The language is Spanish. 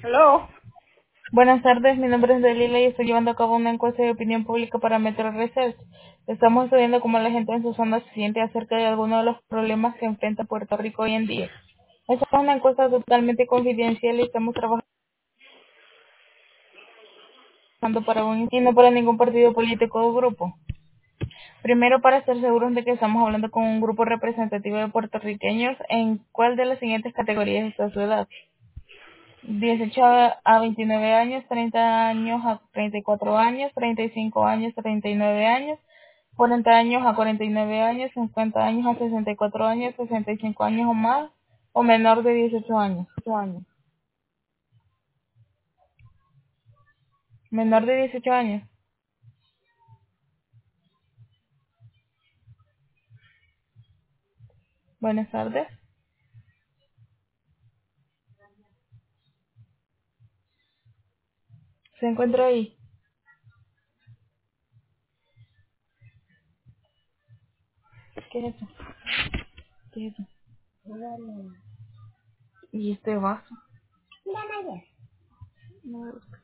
Hello. Buenas tardes, mi nombre es Delila y estoy llevando a cabo una encuesta de opinión pública para Metro Research. Estamos estudiando cómo la gente en su zona se siente acerca de algunos de los problemas que enfrenta Puerto Rico hoy en día. Esta es una encuesta totalmente confidencial y estamos trabajando para un y no para ningún partido político o grupo. Primero, para estar seguros de que estamos hablando con un grupo representativo de puertorriqueños, ¿en cuál de las siguientes categorías está su edad? 18 a 29 años, 30 años a 34 años, 35 años a 39 años, 40 años a 49 años, 50 años a 64 años, 65 años o más, o menor de 18 años. Menor de 18 años. Buenas tardes. ¿Se encuentra ahí? ¿Qué es eso? ¿Qué es eso? ¿Y este vaso? No me gusta.